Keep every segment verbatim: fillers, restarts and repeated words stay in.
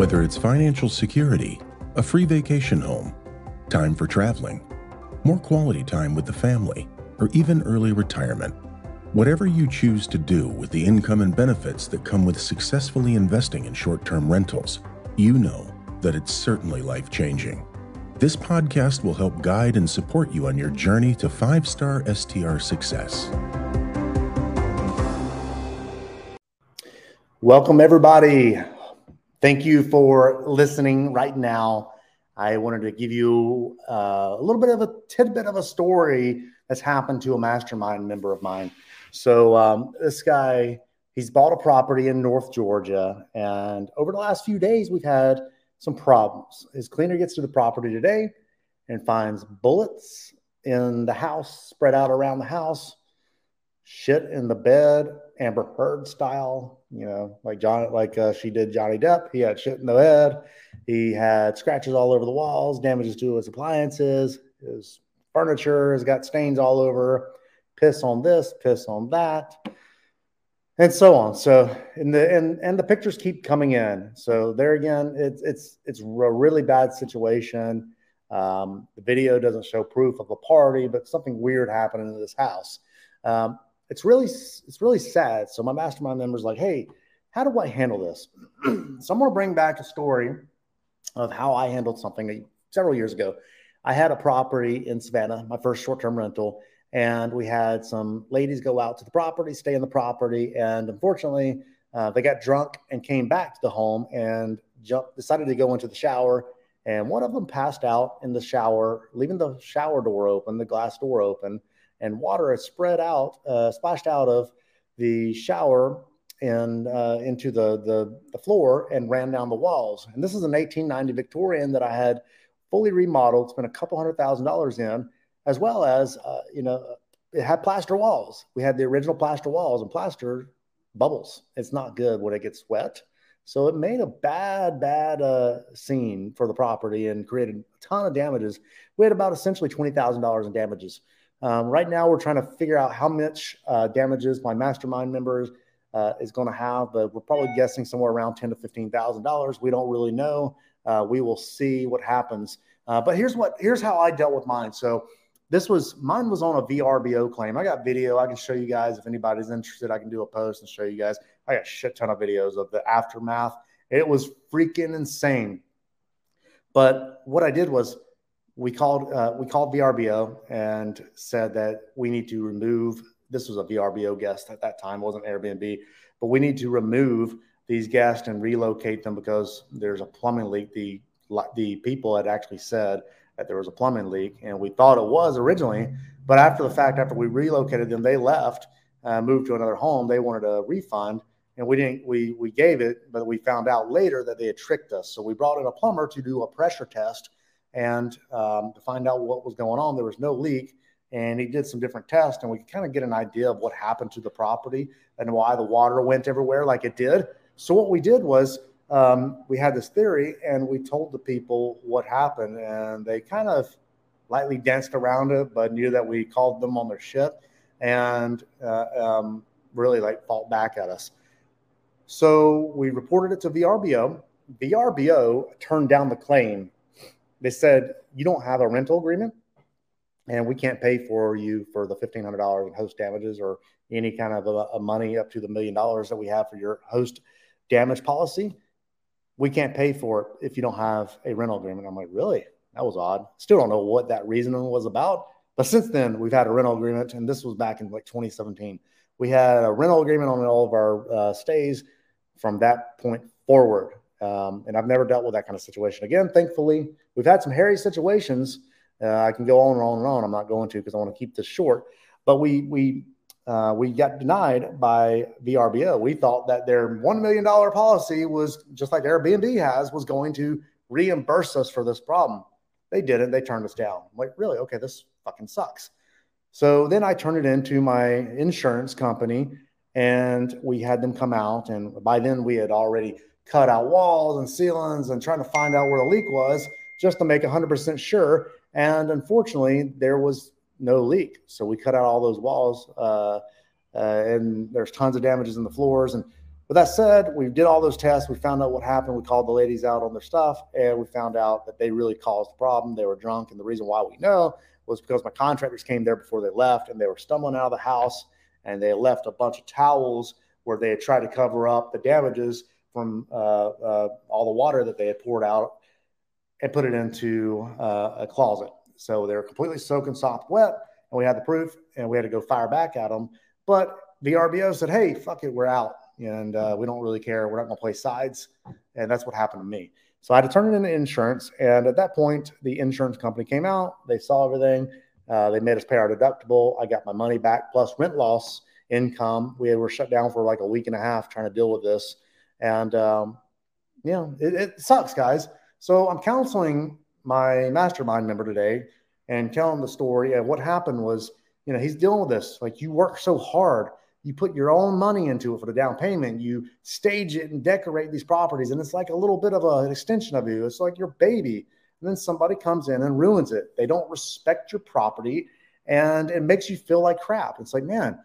Whether it's financial security, a free vacation home, time for traveling, more quality time with the family, or even early retirement, whatever you choose to do with the income and benefits that come with successfully investing in short-term rentals, you know that it's certainly life-changing. This podcast will help guide and support you on your journey to five-star S T R success. Welcome, everybody. Thank you for listening right now. I wanted to give you uh, a little bit of a tidbit of a story that's happened to a mastermind member of mine. So um, this guy, he's bought a property in North Georgia, and over the last few days, we've had some problems. His cleaner gets to the property today and finds bullets in the house, spread out around the house, shit in the bed, Amber Heard style, you know, like John, like uh, she did Johnny Depp. He had shit in the bed. He had scratches all over the walls, damages to his appliances. His furniture has got stains all over. Piss on this, piss on that, and so on. So, in the and and the pictures keep coming in. So there again, it's it's it's a really bad situation. Um, the video doesn't show proof of a party, but something weird happened in this house. Um, it's really it's really sad. So my mastermind member's like, hey, how do I handle this? So I'm going to bring back a story of how I handled something several years ago. I had a property in Savannah, my first short-term rental. And we had some ladies go out to the property, stay in the property. And unfortunately, uh, they got drunk and came back to the home and jumped, decided to go into the shower. And one of them passed out in the shower, leaving the shower door open, the glass door open, and water had spread out, uh, splashed out of the shower and uh, into the, the, the floor and ran down the walls. And this is an eighteen ninety Victorian that I had fully remodeled, spent a couple hundred thousand dollars in, as well as, uh, you know, it had plaster walls. We had the original plaster walls, and plaster bubbles. It's not good when it gets wet. So it made a bad, bad uh, scene for the property and created a ton of damages. We had about essentially twenty thousand dollars in damages. Um, right now, we're trying to figure out how much uh, damages my mastermind members uh, is going to have, but we're probably guessing somewhere around ten thousand to fifteen thousand dollars. We don't really know. Uh, we will see what happens. Uh, but here's what here's how I dealt with mine. So This was, mine was on a V R B O claim. I got video. I can show you guys if anybody's interested. I can do a post and show you guys. I got a shit ton of videos of the aftermath. It was freaking insane. But what I did was we called, uh, we called V R B O and said that we need to remove, this was a V R B O guest at that time, it wasn't Airbnb, but we need to remove these guests and relocate them because there's a plumbing leak. The, the people had actually said that there was a plumbing leak, and we thought it was originally, but after the fact, after we relocated them, they left, uh, moved to another home. They wanted a refund, and we didn't. We we gave it, but we found out later that they had tricked us. So we brought in a plumber to do a pressure test and um, to find out what was going on. There was no leak, and he did some different tests, and we could kind of get an idea of what happened to the property and why the water went everywhere like it did. So what we did was, Um, we had this theory, and we told the people what happened, and they kind of lightly danced around it, but knew that we called them on their shit and uh, um, really like fought back at us. So we reported it to V R B O. V R B O turned down the claim. They said, you don't have a rental agreement, and we can't pay for you for the fifteen hundred dollars in host damages or any kind of a, a money up to the million dollars that we have for your host damage policy. We can't pay for it if you don't have a rental agreement. I'm like, really? That was odd. Still don't know what that reasoning was about. But since then, we've had a rental agreement, and this was back in like twenty seventeen. We had a rental agreement on all of our uh, stays from that point forward. Um, and I've never dealt with that kind of situation again, thankfully. We've had some hairy situations. Uh, I can go on and on and on. I'm not going to because I want to keep this short. But we we Uh, we got denied by V R B O. We thought that their one million dollars policy was just like Airbnb has, was going to reimburse us for this problem. They didn't. They turned us down. I'm like, really? Okay, this fucking sucks. So then I turned it into my insurance company, and we had them come out. And by then we had already cut out walls and ceilings and trying to find out where the leak was just to make one hundred percent sure. And unfortunately, there was no leak. So we cut out all those walls, uh, uh, and there's tons of damages in the floors. And with that said, we did all those tests. We found out what happened. We called the ladies out on their stuff, and we found out that they really caused the problem. They were drunk, and the reason why we know was because my contractors came there before they left, and they were stumbling out of the house, and they left a bunch of towels where they had tried to cover up the damages from uh, uh, all the water that they had poured out and put it into uh, a closet. So they were completely soaking soft wet, and we had the proof, and we had to go fire back at them. But V R B O said, hey, fuck it, we're out. And uh, we don't really care. We're not going to play sides. And that's what happened to me. So I had to turn it into insurance. And at that point, the insurance company came out. They saw everything. Uh, they made us pay our deductible. I got my money back plus rent loss income. We were shut down for like a week and a half trying to deal with this. And, um, you know, it, it sucks, guys. So I'm counseling my mastermind member today and telling the story. And what happened was, you know, he's dealing with this. Like, you work so hard. You put your own money into it for the down payment. You stage it and decorate these properties. And it's like a little bit of a, an extension of you. It's like your baby. And then somebody comes in and ruins it. They don't respect your property, and it makes you feel like crap. It's like, man,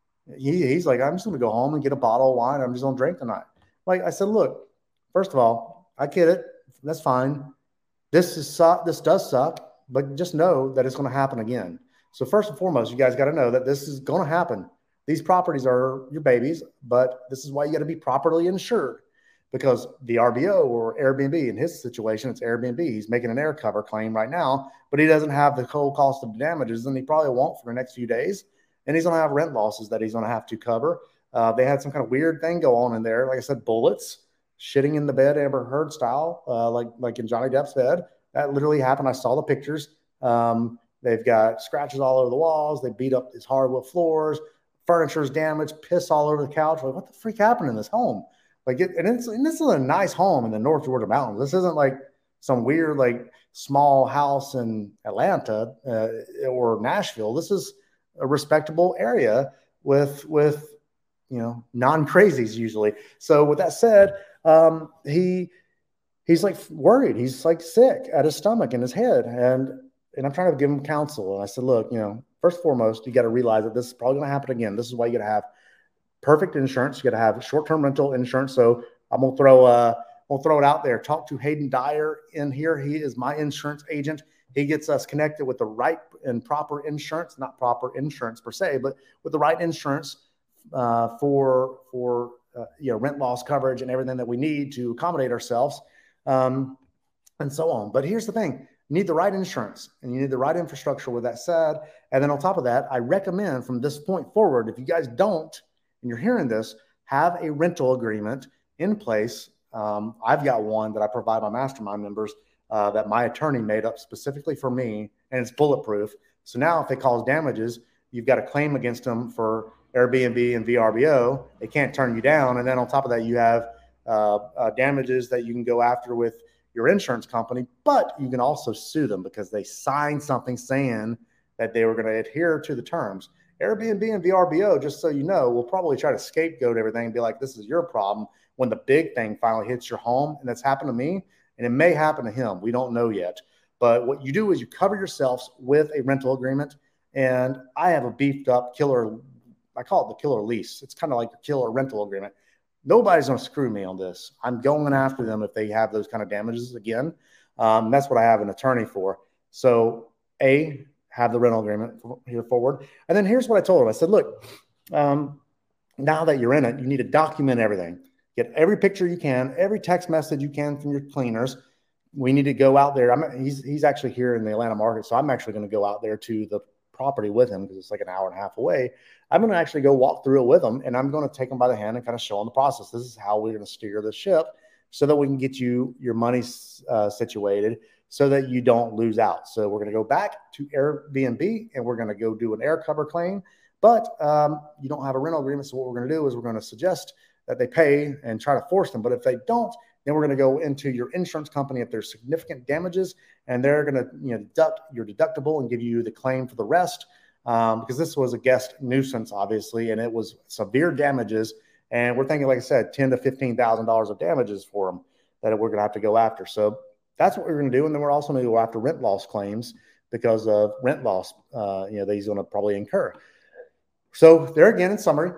he, he's like, I'm just going to go home and get a bottle of wine. I'm just going to drink tonight. Like I said, look, first of all, I get it. That's fine. This is this does suck, but just know that it's going to happen again. So first and foremost, you guys got to know that this is going to happen. These properties are your babies, but this is why you got to be properly insured, because the R B O or Airbnb, in his situation, it's Airbnb. He's making an air cover claim right now, but he doesn't have the whole cost of the damages, and he probably won't for the next few days. And he's going to have rent losses that he's going to have to cover. Uh, they had some kind of weird thing go on in there. Like I said, bullets, shitting in the bed, Amber Heard style, uh, like, like in Johnny Depp's bed. That literally happened. I saw the pictures. Um, they've got scratches all over the walls. They beat up these hardwood floors. Furniture's damaged, piss all over the couch. Like, what the freak happened in this home? Like, it, and, it's, and this is a nice home in the North Georgia mountains. This isn't like some weird, like, small house in Atlanta uh, or Nashville. This is a respectable area with, with, you know, non-crazies usually. So with that said, um, he, he's like worried. He's like sick at his stomach and his head. And, and I'm trying to give him counsel. And I said, look, you know, first and foremost, you got to realize that this is probably going to happen again. This is why you got to have perfect insurance. You got to have short-term rental insurance. So I'm going to throw uh, we'll throw it out there. Talk to Hayden Dyer in here. He is my insurance agent. He gets us connected with the right and proper insurance, not proper insurance per se, but with the right insurance uh, for, for uh, you know, rent loss coverage and everything that we need to accommodate ourselves um, and so on. But here's the thing. You need the right insurance, and you need the right infrastructure with that said. And then on top of that, I recommend from this point forward, if you guys don't, and you're hearing this, have a rental agreement in place. Um, I've got one that I provide my mastermind members uh, that my attorney made up specifically for me, and it's bulletproof. So now if they cause damages, you've got a claim against them for Airbnb and V R B O. They can't turn you down. And then on top of that, you have uh, uh, damages that you can go after with your insurance company, but you can also sue them because they signed something saying that they were going to adhere to the terms. Airbnb and V R B O, just so you know, will probably try to scapegoat everything and be like, this is your problem when the big thing finally hits your home. And that's happened to me, and it may happen to him. We don't know yet. But what you do is you cover yourselves with a rental agreement. And I have a beefed up killer, I call it the killer lease. It's kind of like a killer rental agreement. Nobody's going to screw me on this. I'm going after them if they have those kind of damages again. Um, that's what I have an attorney for. So, A, have the rental agreement here forward. And then here's what I told him. I said, look, um, now that you're in it, you need to document everything. Get every picture you can, every text message you can from your cleaners. We need to go out there. I'm, he's, he's actually here in the Atlanta market, so I'm actually going to go out there to the property with him because it's like an hour and a half away. I'm going to actually go walk through it with him, and I'm going to take him by the hand and kind of show him the process. This is how we're going to steer the ship so that we can get you your money uh, situated so that you don't lose out. So we're going to go back to Airbnb, and we're going to go do an air cover claim, but um, you don't have a rental agreement. So what we're going to do is we're going to suggest that they pay and try to force them. But if they don't, then we're going to go into your insurance company if there's significant damages, and they're going to, you know, deduct your deductible and give you the claim for the rest. Um, because this was a guest nuisance, obviously, and it was severe damages. And we're thinking, like I said, ten to fifteen thousand dollars of damages for them that we're going to have to go after. So that's what we're going to do. And then we're also going to go after rent loss claims because of rent loss, uh, you know, that he's going to probably incur. So there again, in summary,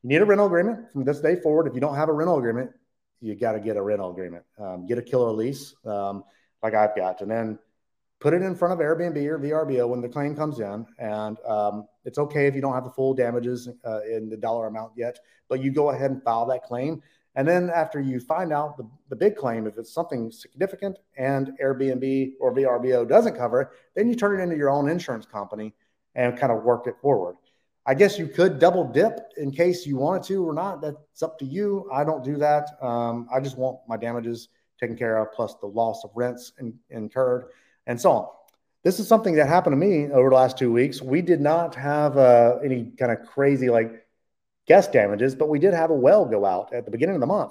you need a rental agreement from this day forward. If you don't have a rental agreement, you got to get a rental agreement. Um, get a killer lease um, like I've got, and then put it in front of Airbnb or V R B O when the claim comes in. And um, it's okay if you don't have the full damages uh, in the dollar amount yet, but you go ahead and file that claim. And then after you find out the, the big claim, if it's something significant and Airbnb or V R B O doesn't cover it, then you turn it into your own insurance company and kind of work it forward. I guess you could double dip in case you wanted to or not. That's up to you. I don't do that. Um, I just want my damages taken care of, plus the loss of rents in, incurred and so on. This is something that happened to me over the last two weeks. We did not have uh, any kind of crazy like guest damages, but we did have a well go out at the beginning of the month.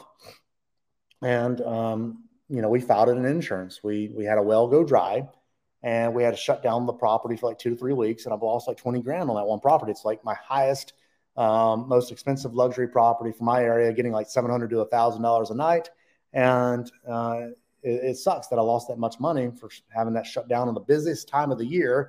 And, um, you know, we filed it in insurance. We, we had a well go dry. And we had to shut down the property for like two to three weeks. And I've lost like twenty grand on that one property. It's like my highest, um, most expensive luxury property for my area, getting like seven hundred to a thousand dollars a night. And uh, it, it sucks that I lost that much money for having that shut down on the busiest time of the year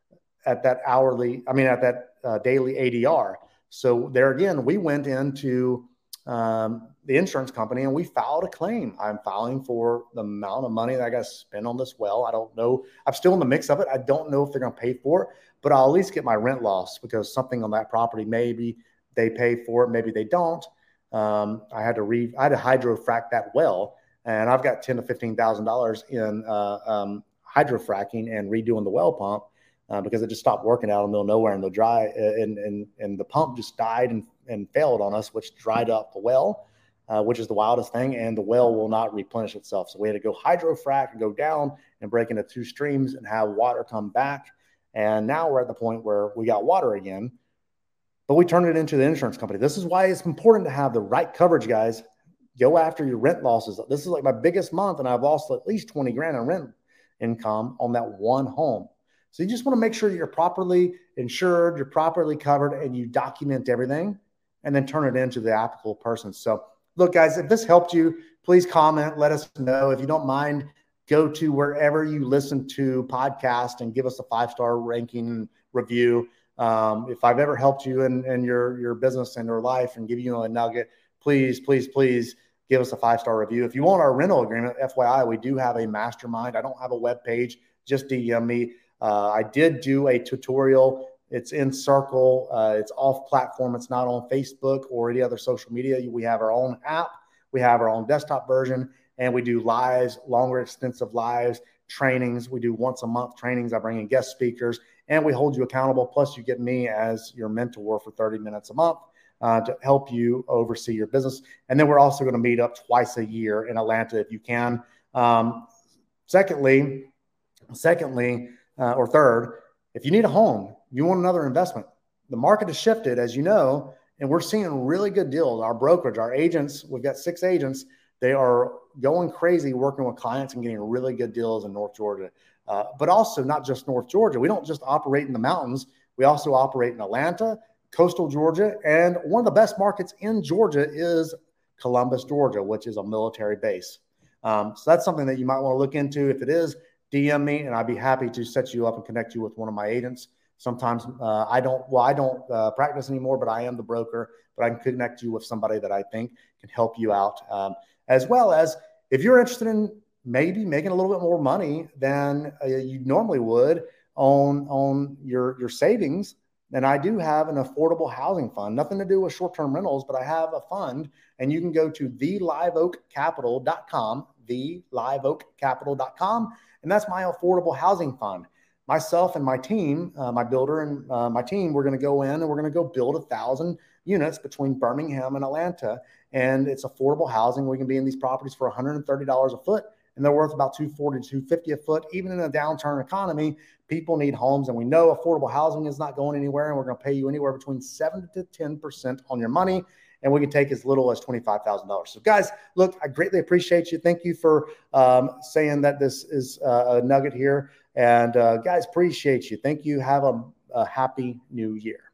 at that hourly, I mean, at that uh, daily A D R. So there again, we went into um, the insurance company and we filed a claim. I'm filing for the amount of money that I got to spend on this well. I don't know. I'm still in the mix of it. I don't know if they're going to pay for it, but I'll at least get my rent loss because something on that property, maybe they pay for it, maybe they don't. Um, I had to re, I had to hydrofrack that well, and I've got ten to fifteen thousand dollars in uh, um, hydrofracking and redoing the well pump uh, because it just stopped working out in the middle of nowhere in the dry, and and and the pump just died and and failed on us, which dried up the well. Uh, which is the wildest thing, and the well will not replenish itself. So we had to go hydrofrack and go down and break into two streams and have water come back. And now we're at the point where we got water again, but we turned it into the insurance company. This is why it's important to have the right coverage, guys. Go after your rent losses. This is like my biggest month, and I've lost at least twenty grand in rent income on that one home. So you just want to make sure that you're properly insured, you're properly covered, and you document everything, and then turn it into the applicable person. So look, guys, if this helped you, please comment. Let us know. If you don't mind, go to wherever you listen to podcasts and give us a five-star ranking review. Um, if I've ever helped you in, in your, your business and your life and give you a nugget, please, please, please give us a five-star review. If you want our rental agreement, F Y I, we do have a mastermind. I don't have a web page. Just D M me. Uh, I did do a tutorial. It's in Circle. Uh, it's off platform. It's not on Facebook or any other social media. We have our own app. We have our own desktop version, and we do lives, longer, extensive lives, trainings. We do once a month trainings. I bring in guest speakers, and we hold you accountable. Plus, you get me as your mentor for thirty minutes a month uh, to help you oversee your business. And then we're also going to meet up twice a year in Atlanta if you can. Um, secondly, secondly, uh, or third, if you need a home, you want another investment, the market has shifted, as you know, and we're seeing really good deals. Our brokerage, our agents, we've got six agents. They are going crazy working with clients and getting really good deals in North Georgia. Uh, but also not just North Georgia. We don't just operate in the mountains. We also operate in Atlanta, coastal Georgia, and one of the best markets in Georgia is Columbus, Georgia, which is a military base. Um, so that's something that you might want to look into. If it is, D M me, and I'd be happy to set you up and connect you with one of my agents. Sometimes uh, I don't, well, I don't uh, practice anymore, but I am the broker, but I can connect you with somebody that I think can help you out. Um, as well as if you're interested in maybe making a little bit more money than uh, you normally would on, on your, your savings, then I do have an affordable housing fund, nothing to do with short-term rentals, but I have a fund, and you can go to the live oak capital dot com, the live oak capital dot com, and that's my affordable housing fund. Myself and my team, uh, my builder and uh, my team, we're going to go in and we're going to go build a thousand units between Birmingham and Atlanta. And it's affordable housing. We can be in these properties for one hundred thirty dollars a foot, and they're worth about two forty to two fifty a foot. Even in a downturn economy, people need homes, and we know affordable housing is not going anywhere, and we're going to pay you anywhere between seven to ten percent on your money, and we can take as little as twenty-five thousand dollars. So guys, look, I greatly appreciate you. Thank you for um, saying that this is uh, a nugget here. And uh, guys, appreciate you. Thank you. Have a, a happy new year.